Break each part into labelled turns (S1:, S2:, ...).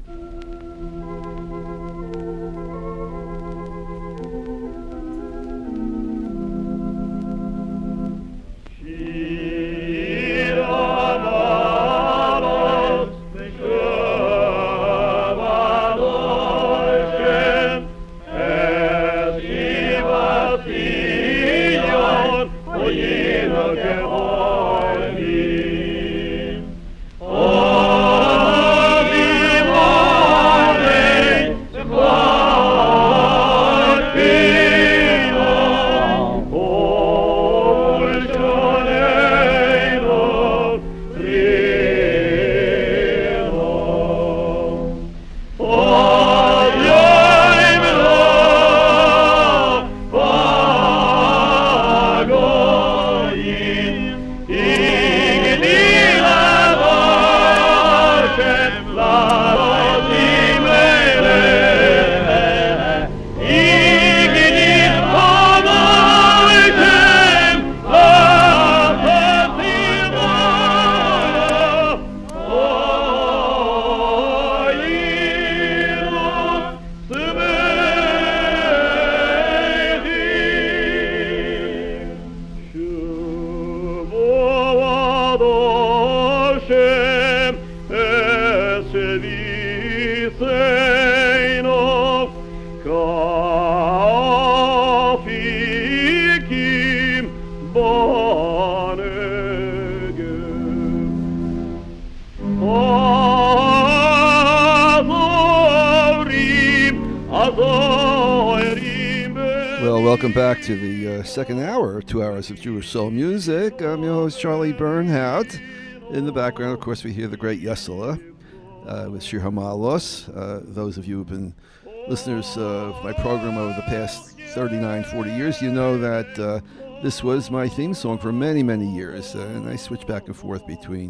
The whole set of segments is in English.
S1: Welcome back to the second hour, 2 hours of Jewish soul music. I'm your host, Charlie Bernhardt. In the background, of course, we hear the great Yesela with Shir Hamalos. Those of you who have been listeners of my program over the past 39, 40 years, you know that this was my theme song for many, many years. And I switched back and forth between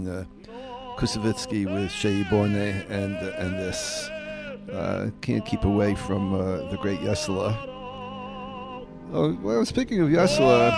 S1: Kusevitsky with Shei Borne and this. Can't keep away from the great Yesela. Well, speaking of Yesela,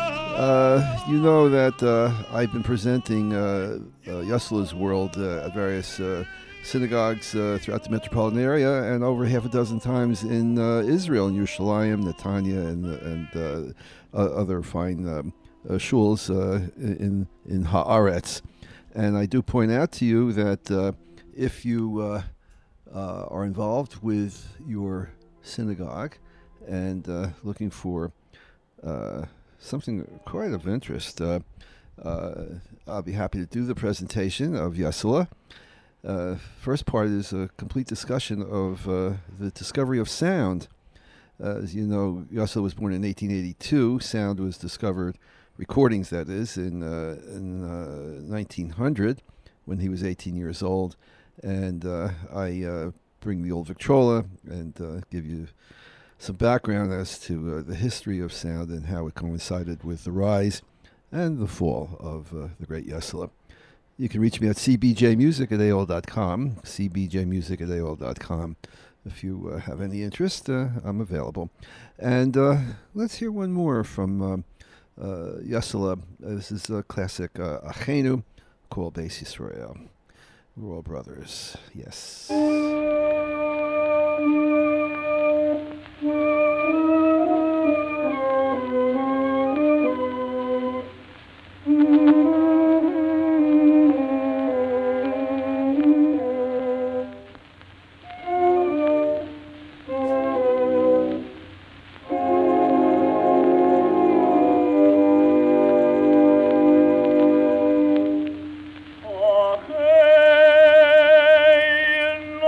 S1: you know that I've been presenting Yesela's World at various synagogues throughout the metropolitan area, and over half a dozen times in Israel, in Yerushalayim, Netanya, and other fine shuls in Haaretz. And I do point out to you that if you are involved with your synagogue and looking for something quite of interest, I'll be happy to do the presentation of Yesela. First part is a complete discussion of the discovery of sound. As you know, Yesela was born in 1882. Sound was discovered, recordings that is, in 1900 when he was 18 years old. And I bring the old Victrola and give you some background as to the history of sound and how it coincided with the rise and the fall of the great Yesela. You can reach me at cbjmusic@aol.com, cbjmusic@aol.com. If you have any interest, I'm available. And let's hear one more from Yesela. This is a classic Achenu called Beis Yisrael. We're all brothers, yes.
S2: No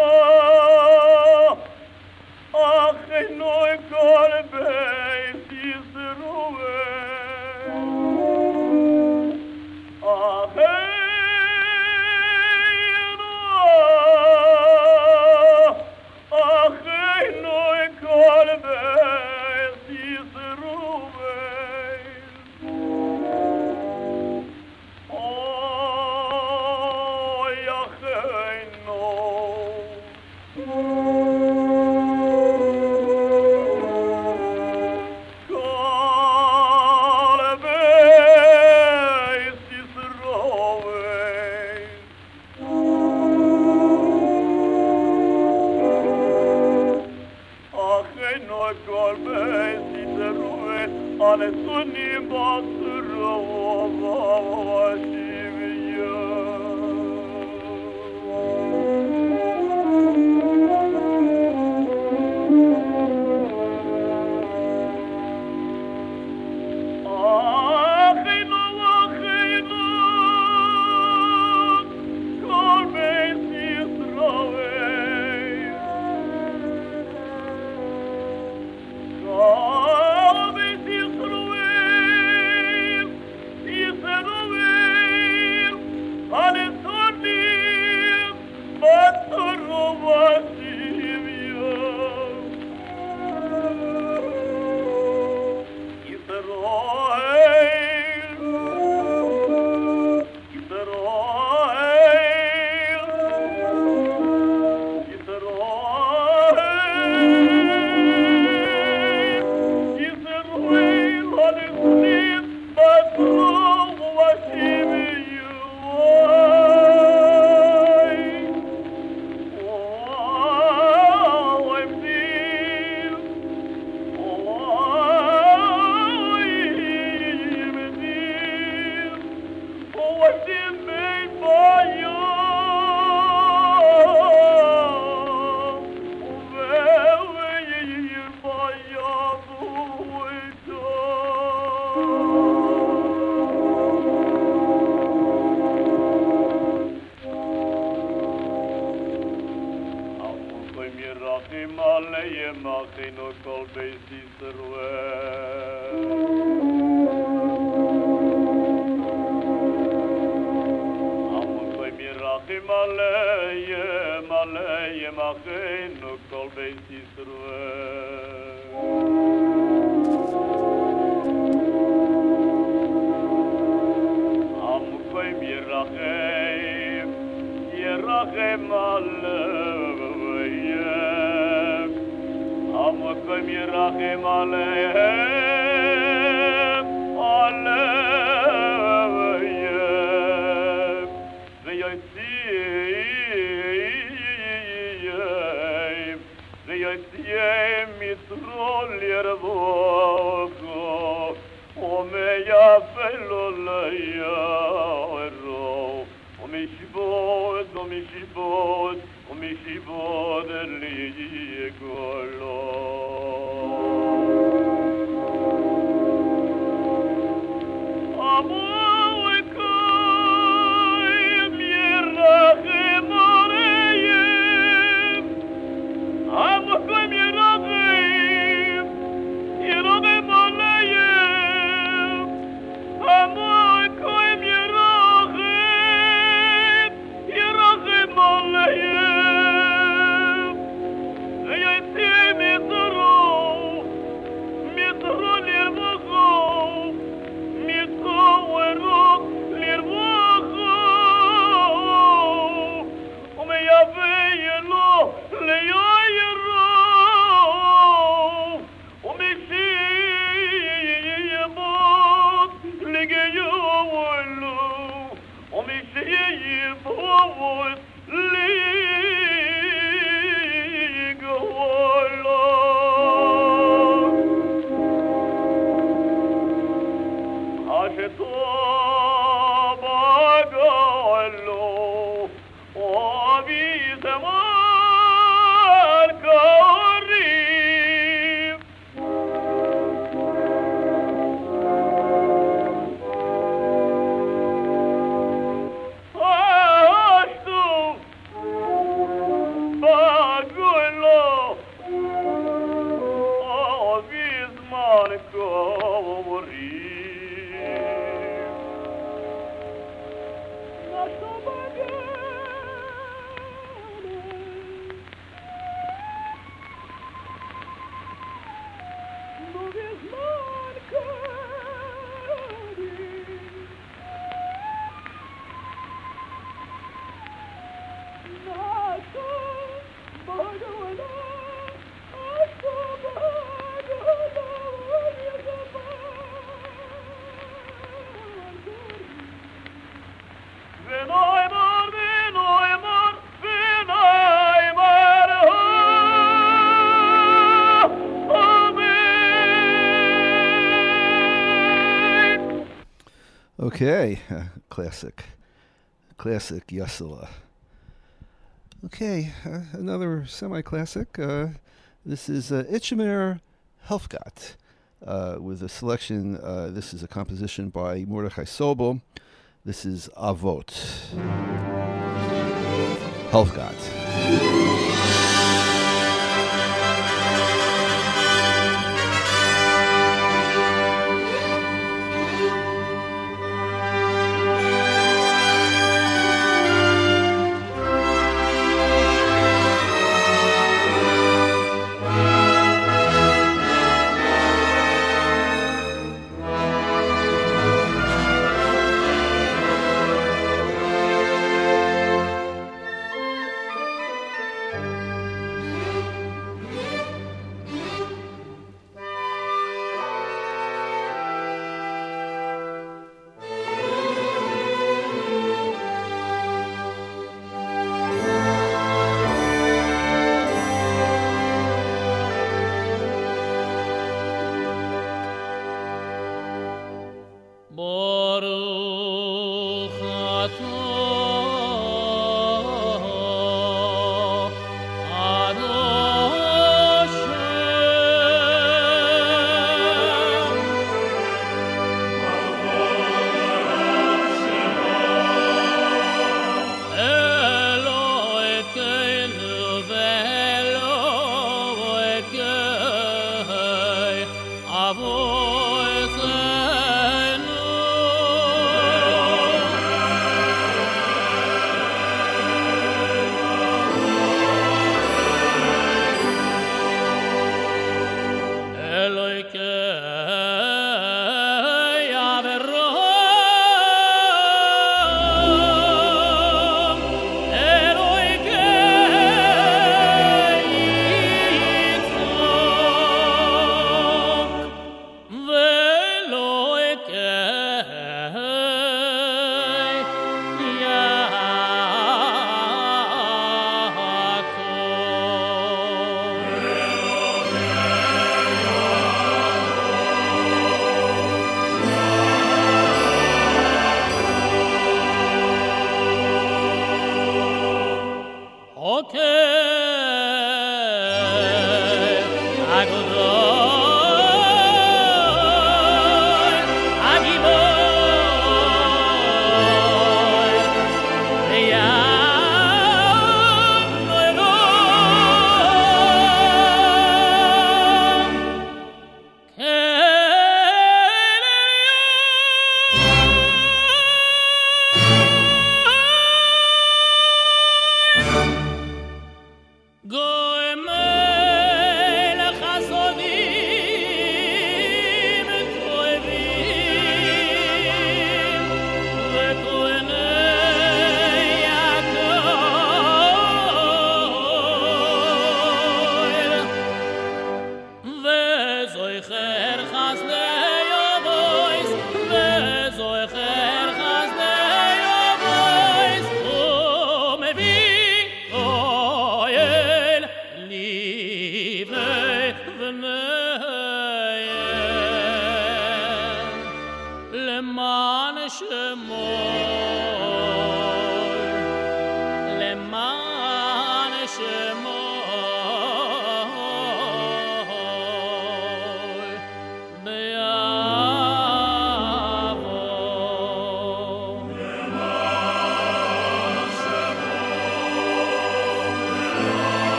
S1: Okay, classic Yesela. Okay, another semi-classic. This is Itchemer Helfgott with a selection. This is a composition by Mordechai Sobel. This is Avot. Helfgott.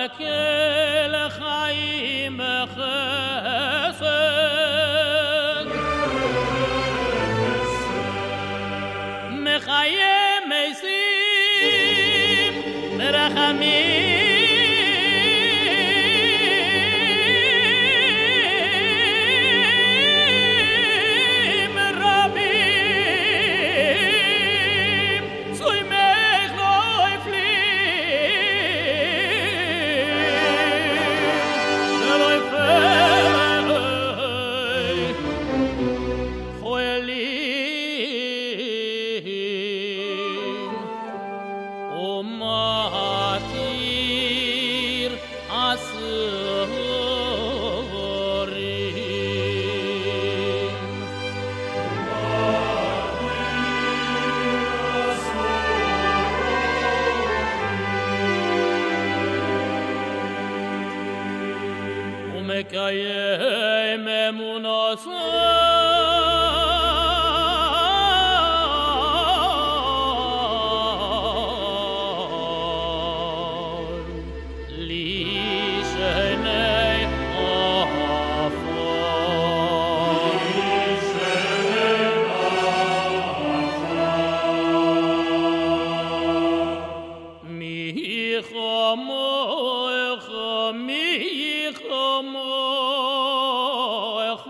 S2: כל חיים בחסד מחיי מתים ברחמים מקיים אמונתו לשני עפר מי חמוך מי חמוך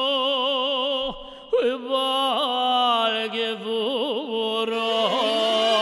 S2: ובעל גבורות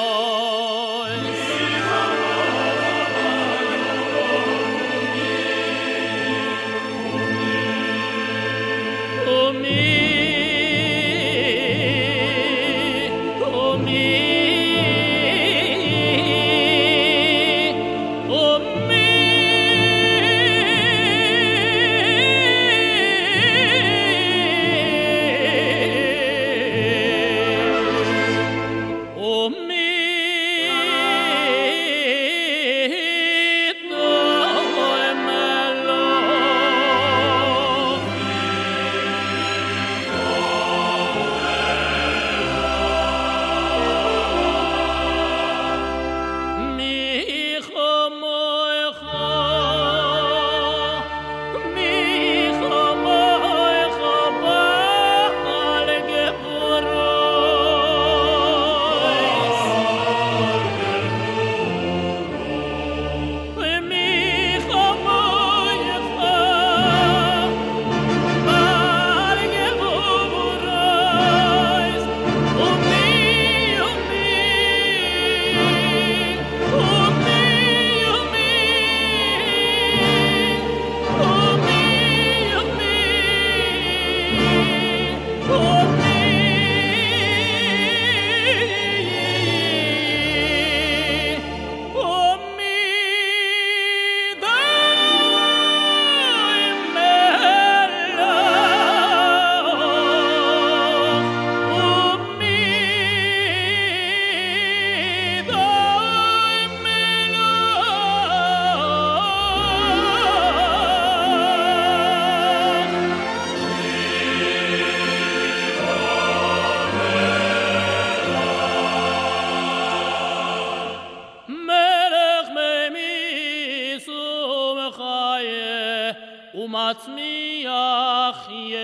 S2: ומצמיח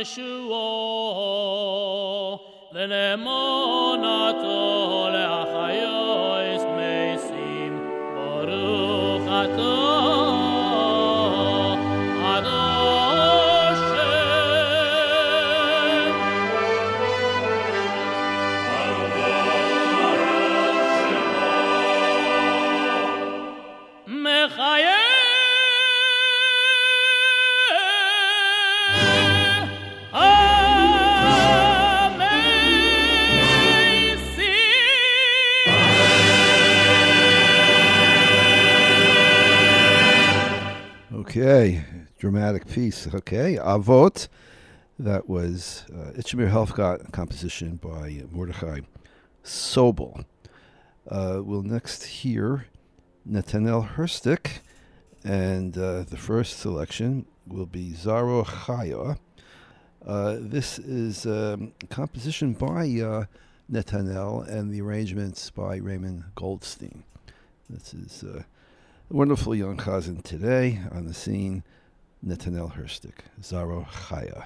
S2: ישועו ולאמונתו להחיות מתים ברוך אתה
S1: Okay, dramatic piece. Okay, Avot. That was Itchmir Helfgott, composition by Mordechai Sobel. We'll next hear Netanel Herstik, and the first selection will be Zaro Chaya. This is a composition by Netanel and the arrangements by Raymond Goldstein. This is Wonderful young chazan today on the scene, Netanel Herstik, Zaro Chaya.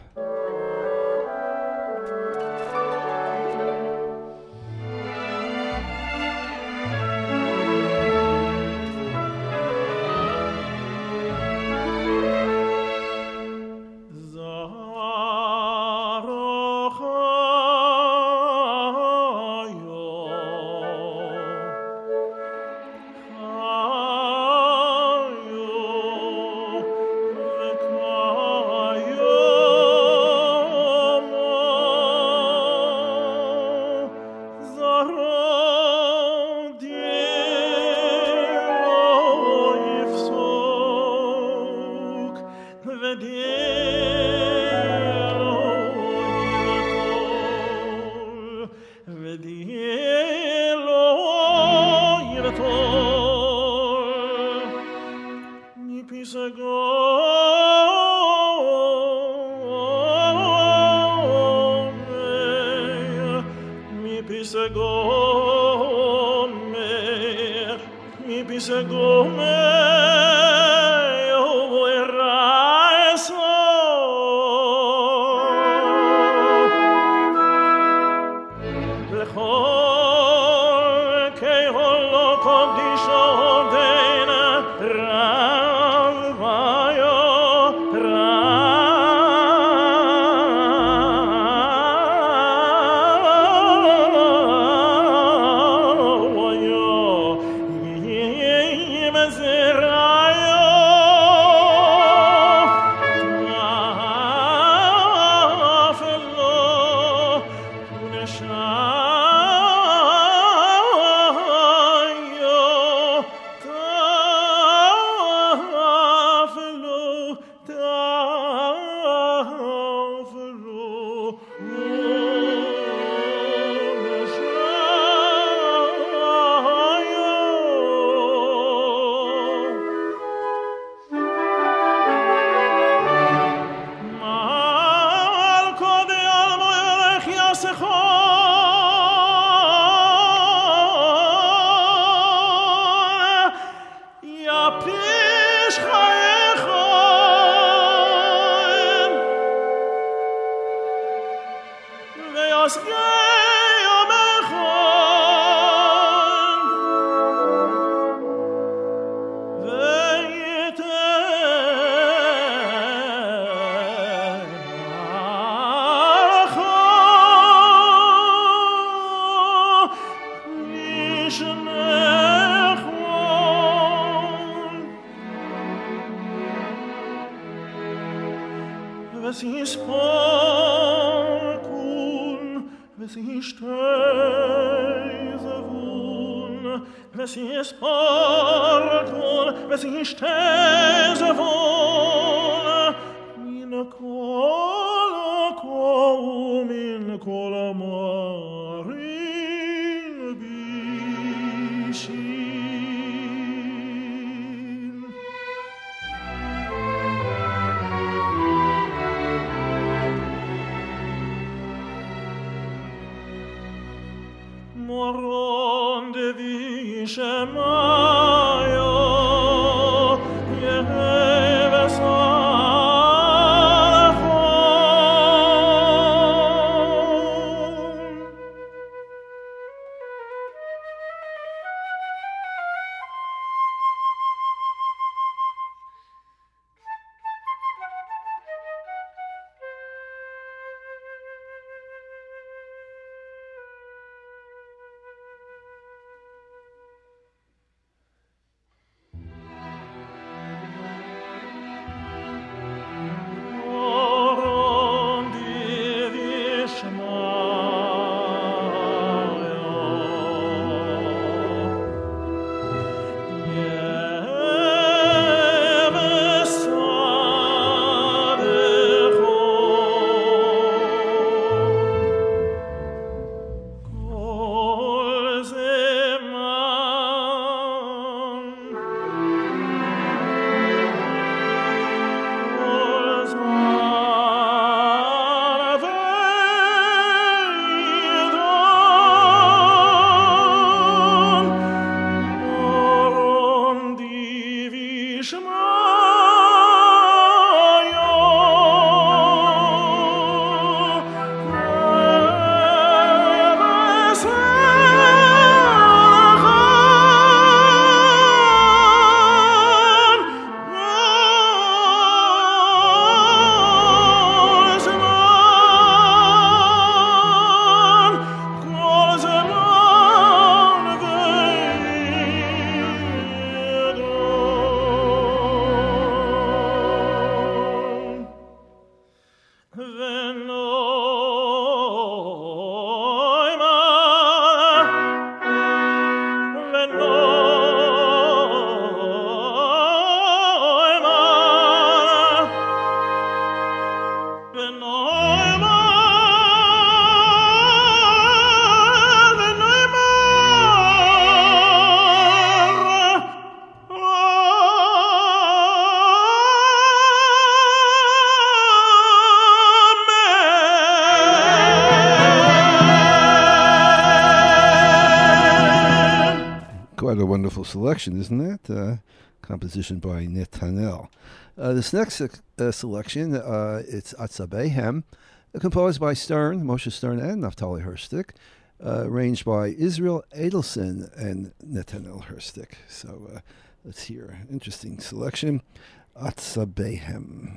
S1: Quite a wonderful selection, isn't it? Composition by Netanel. This next selection, it's Atzabehem, composed by Stern, Moshe Stern, and Naftali Herstik, arranged by Israel Edelson and Netanel Herstik. So let's hear an interesting selection. Atzabehem.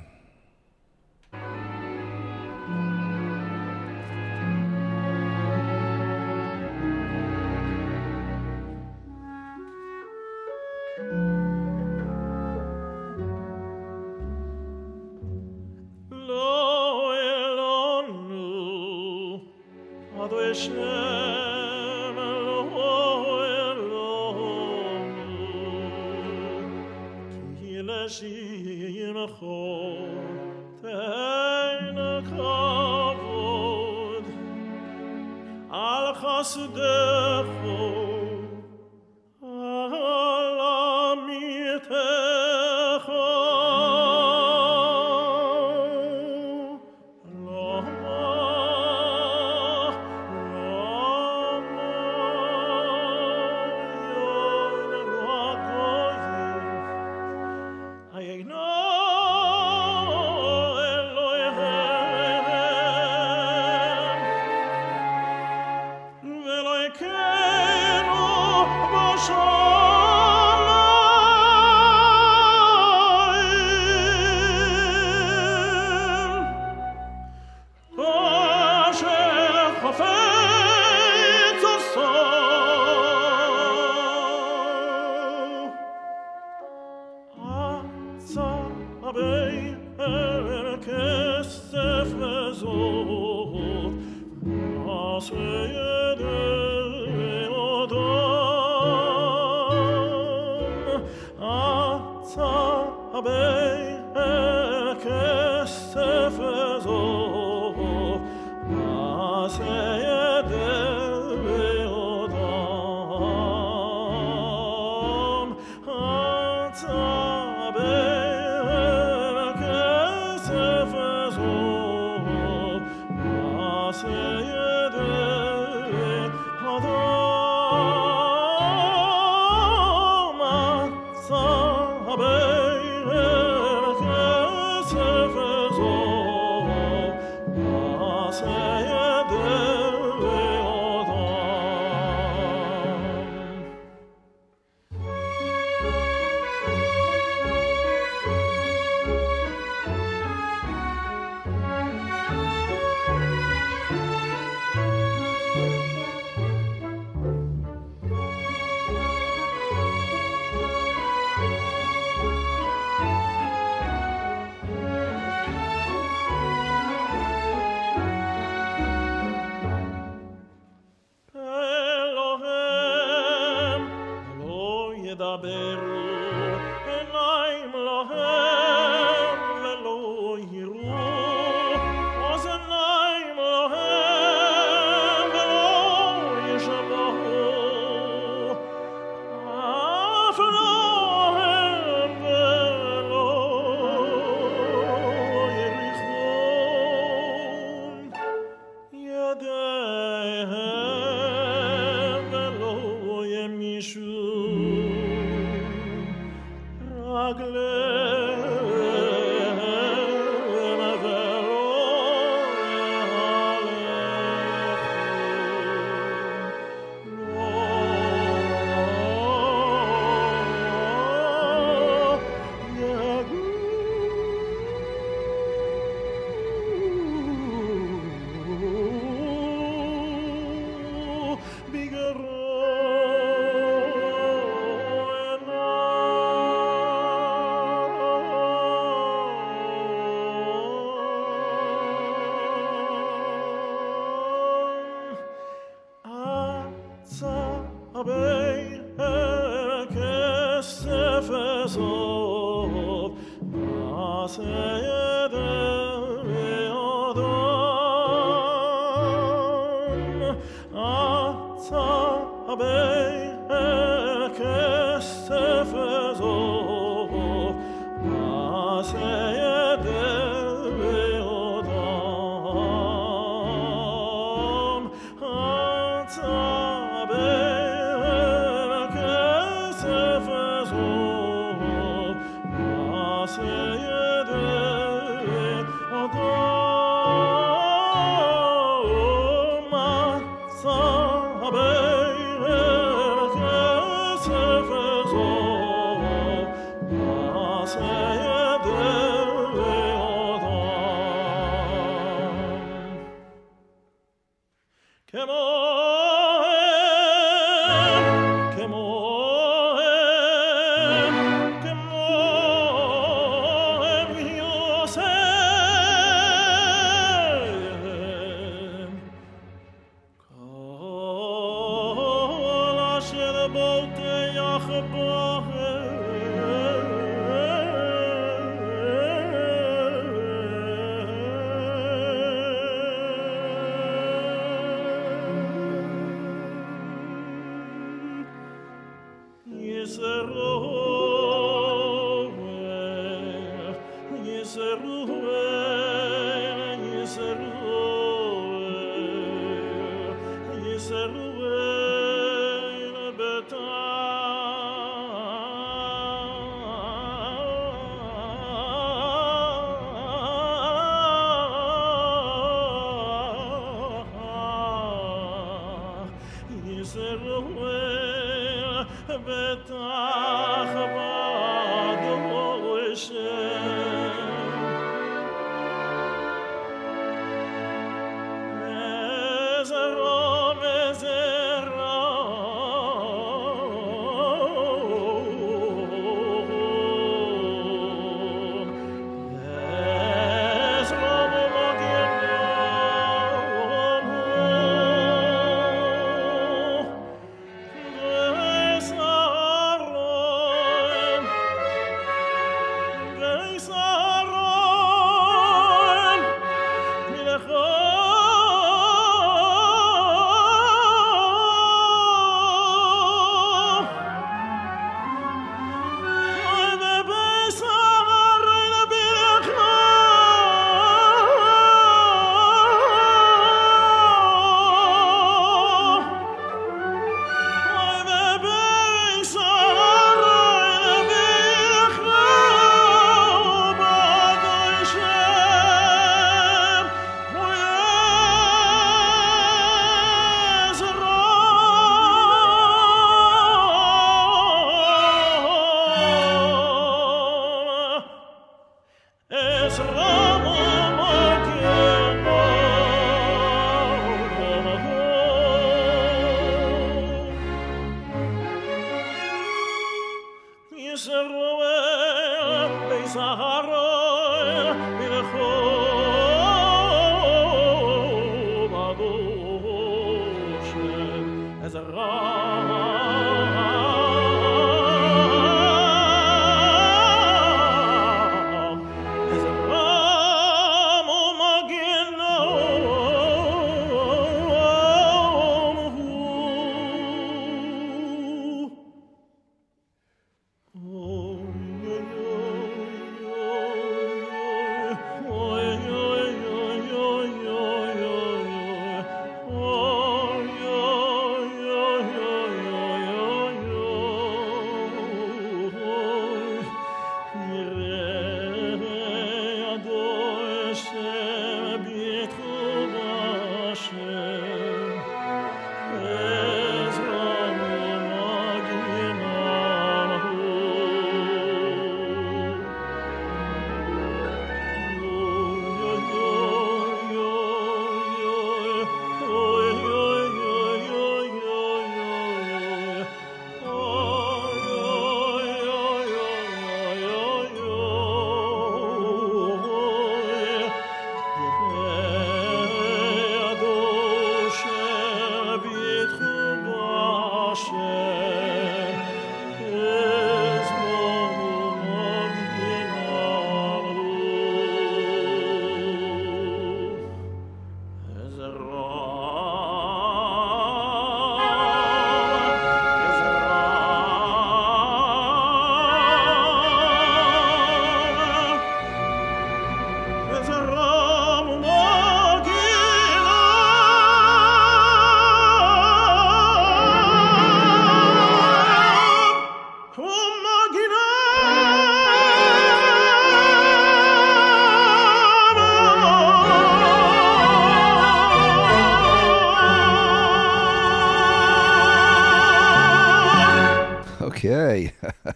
S1: Okay.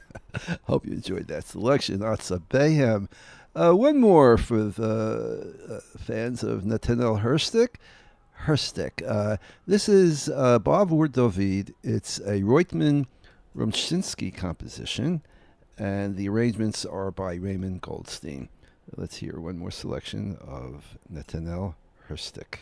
S1: Hope you enjoyed that selection. Atza Behem. One more for the fans of Netanel Herstik. This is Bavur David. It's a Reutemann Rumshinsky composition, and the arrangements are by Raymond Goldstein. Let's hear one more selection of Netanel Herstik.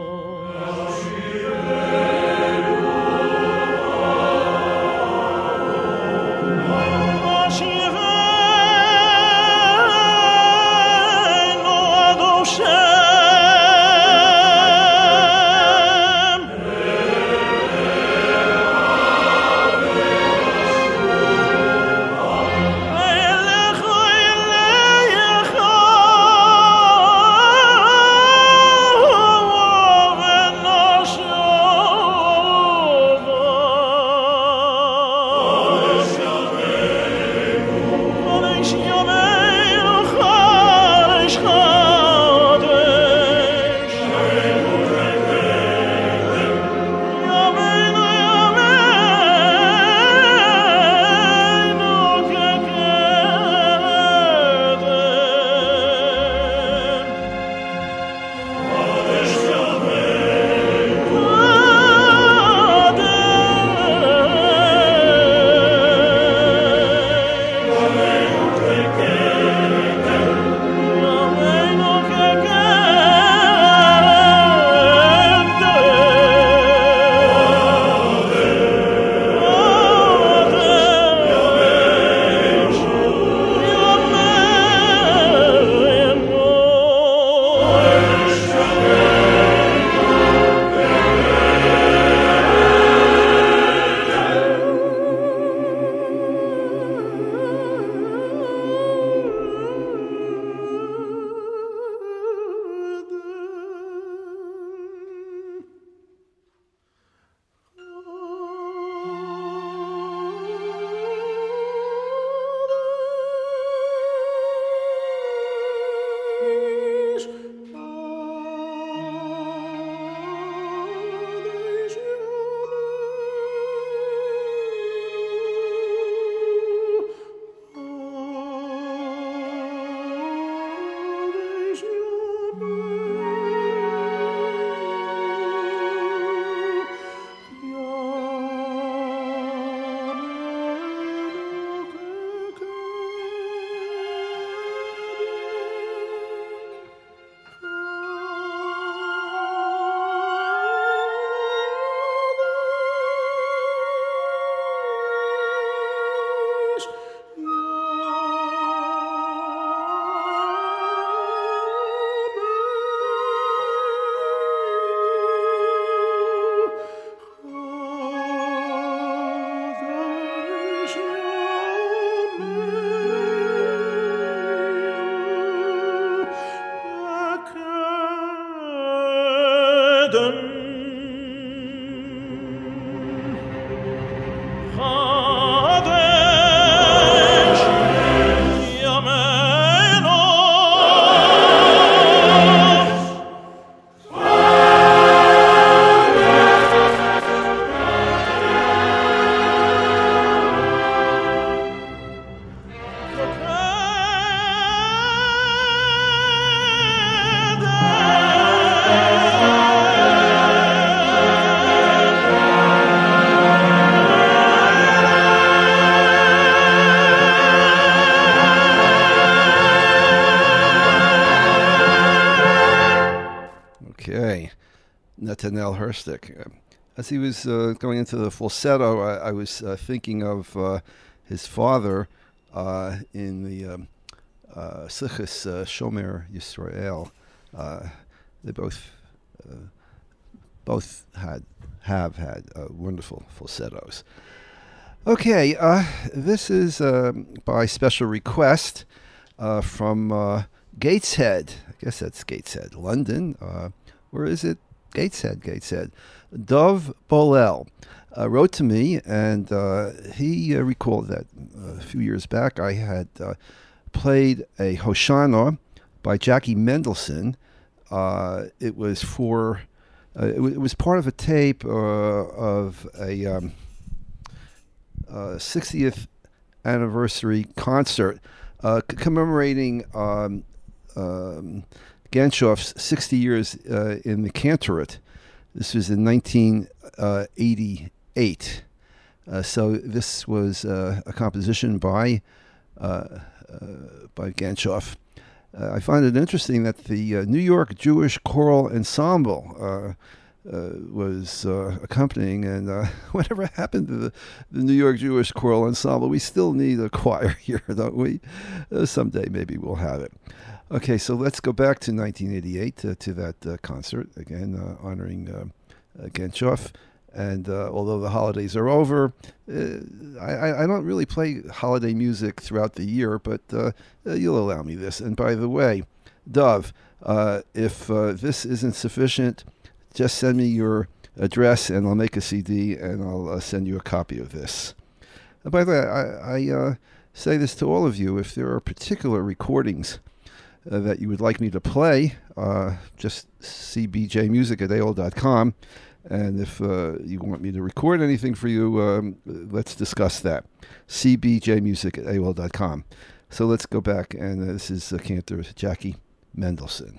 S2: Lord.
S1: Nathaniel Herstik. As he was going into the falsetto, I was thinking of his father in the Sichas Shomer Yisrael. They both have had wonderful falsettos. Okay, this is by special request from Gateshead. I guess that's Gateshead, London. Where is it? Gateshead. Dov Bolel wrote to me, and he recalled that a few years back I had played a Hoshana by Jackie Mendelson. It was for it was part of a tape of a 60th anniversary concert commemorating Ganshoff's 60 years in the Cantorate. This was in 1988. So this was a composition by Ganshoff. I find it interesting that the New York Jewish Choral Ensemble was accompanying, and whatever happened to the New York Jewish Choral Ensemble? We still need a choir here, don't we? Someday maybe we'll have it. Okay, so let's go back to 1988 to that concert, again honoring Ganshoff. And although the holidays are over, I don't really play holiday music throughout the year, but you'll allow me this. And by the way, Dov, if this isn't sufficient, just send me your address and I'll make a CD and I'll send you a copy of this. By the way, I say this to all of you. If there are particular recordings that you would like me to play, just cbjmusic@aol.com. And if you want me to record anything for you, let's discuss that. cbjmusic@aol.com. So let's go back, and this is cantor Jackie Mendelson.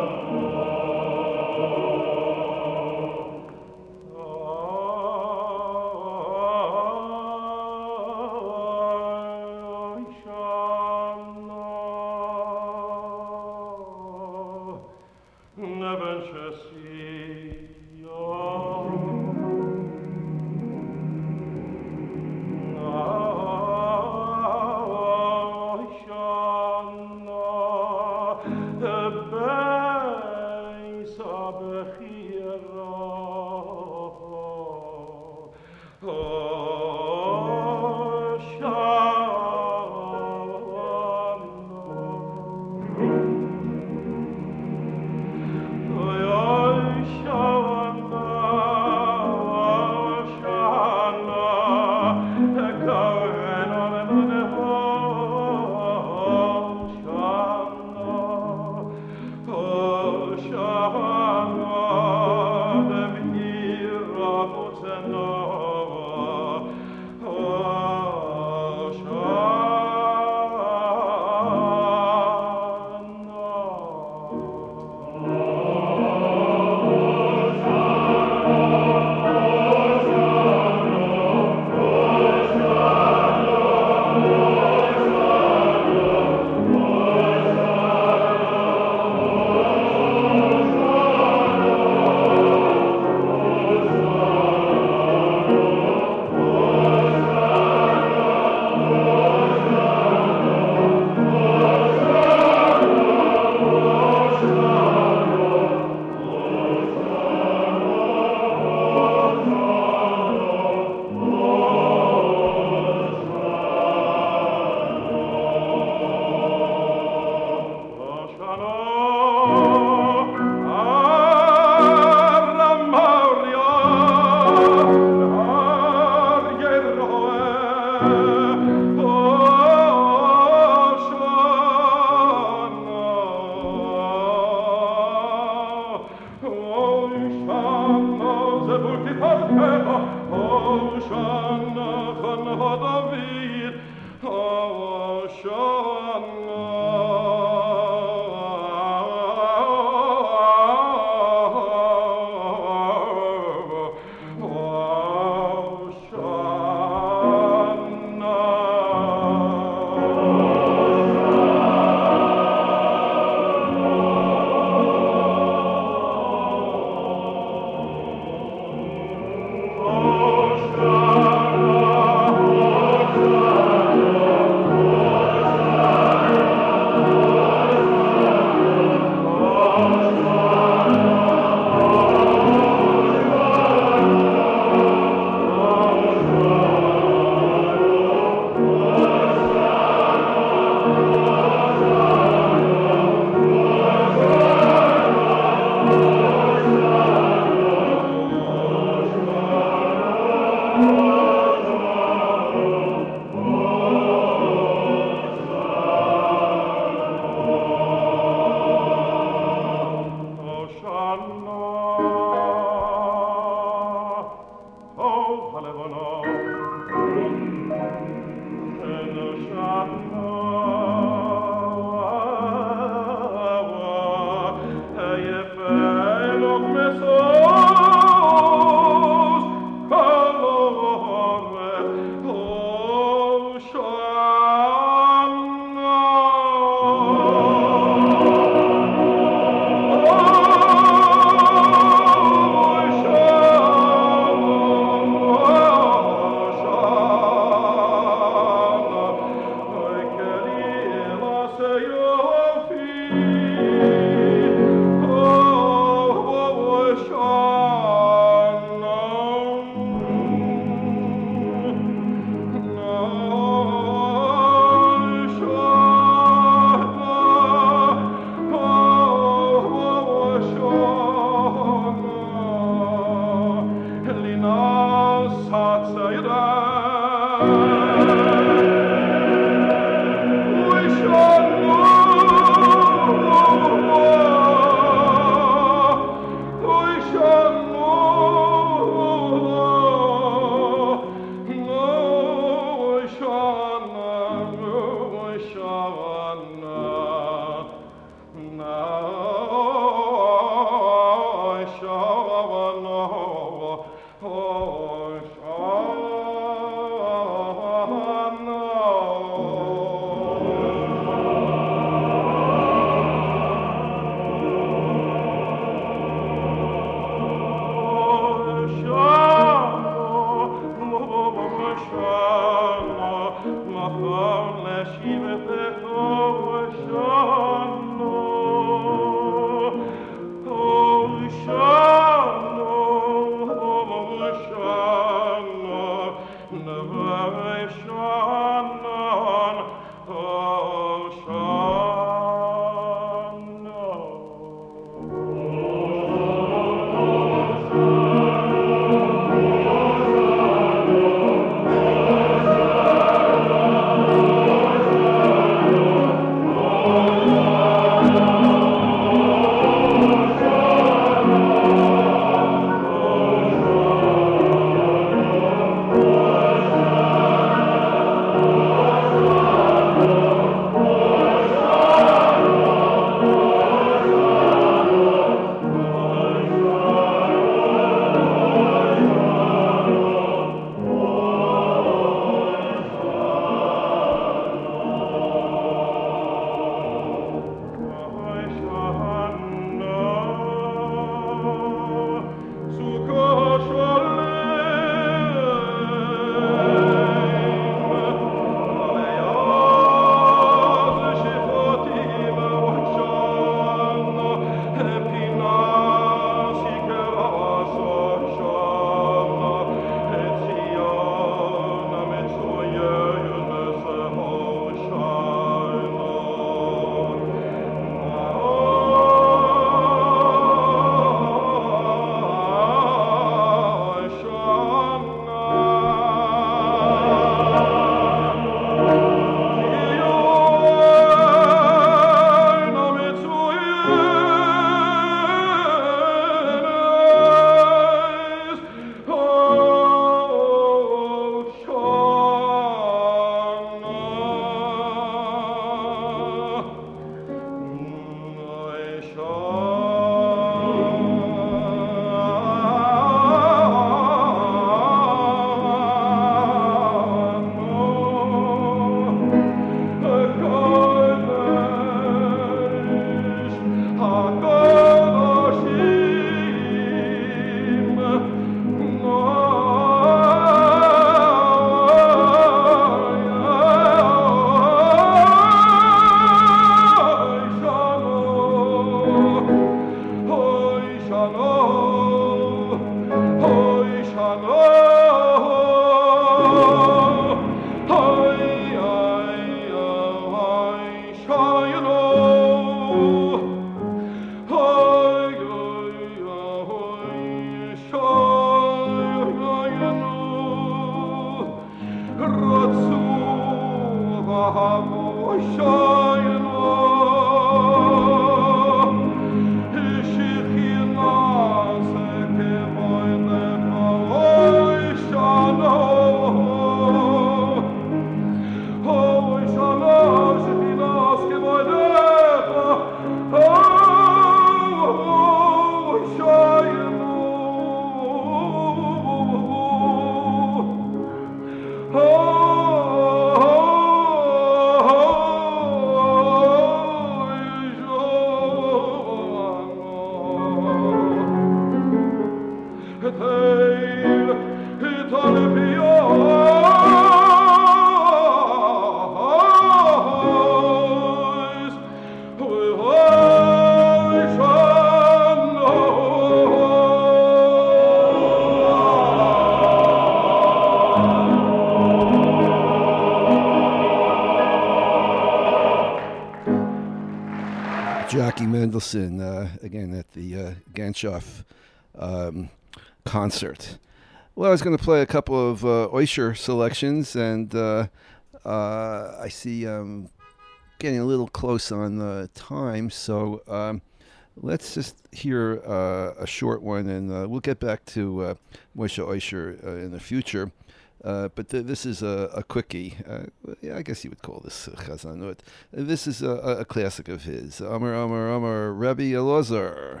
S1: Mendelssohn, again at the Ganshof concert. Well, I was going to play a couple of Oisher selections, and I see getting a little close on the time, so let's just hear a short one, and we'll get back to Moshe Oisher in the future. But this is a quickie. Yeah, I guess you would call this Chazanut. This is a classic of his. Amar, Amar, Amar, Rabbi Elazar.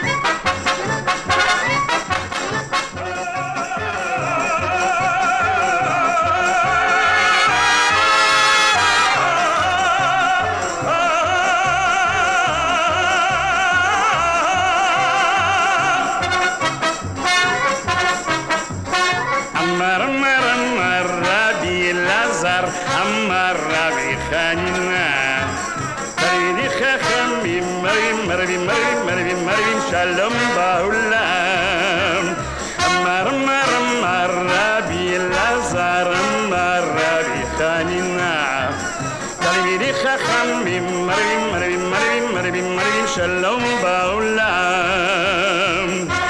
S3: Shalom ba'olam Amar Amar Amar Rabbi Elazar Amar Rabbi Chanina Talmidei Chachamim Marvim Marvim Marvim Marvim Marvim Shalom ba'olam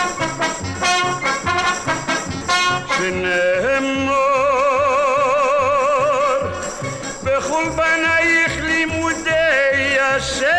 S3: Shneemor Bechol banayich limudei Hashem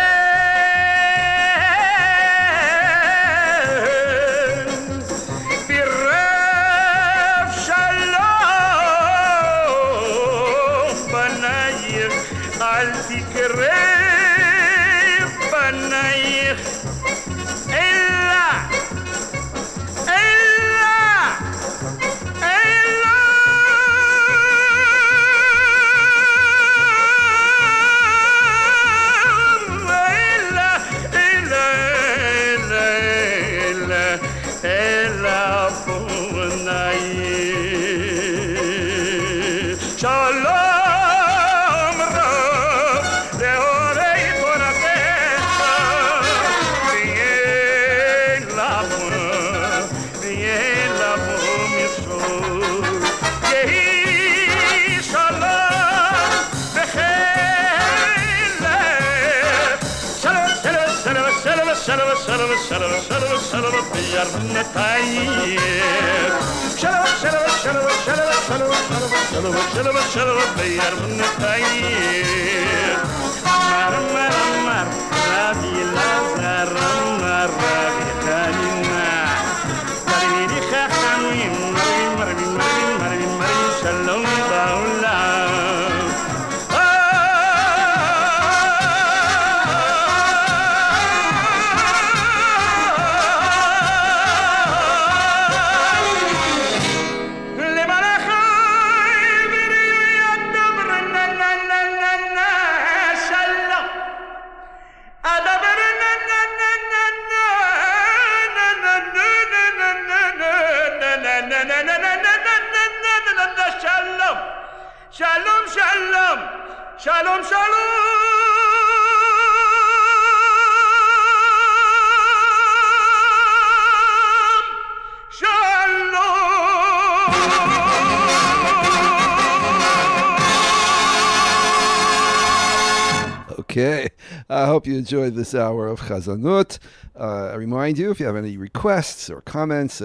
S1: Okay, I hope you enjoyed this hour of Chazanut. I remind you, if you have any requests or comments,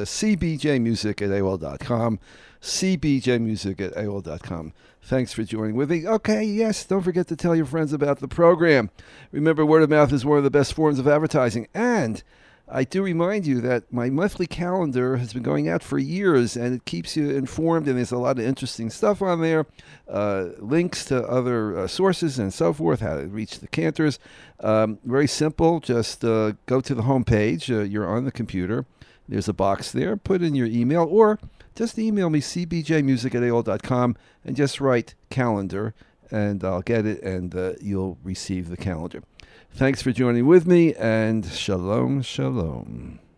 S1: cbjmusic@aol.com, cbjmusic@aol.com. Thanks for joining with me. Okay, yes, don't forget to tell your friends about the program. Remember, word of mouth is one of the best forms of advertising, and I do remind you that my monthly calendar has been going out for years, and it keeps you informed, and there's a lot of interesting stuff on there, links to other sources and so forth, how to reach the cantors. Very simple. Just go to the home page. You're on the computer. There's a box there. Put in your email, or just email me, cbjmusic@aol.com, and just write calendar, and I'll get it, and you'll receive the calendar. Thanks for joining with me, and shalom, shalom.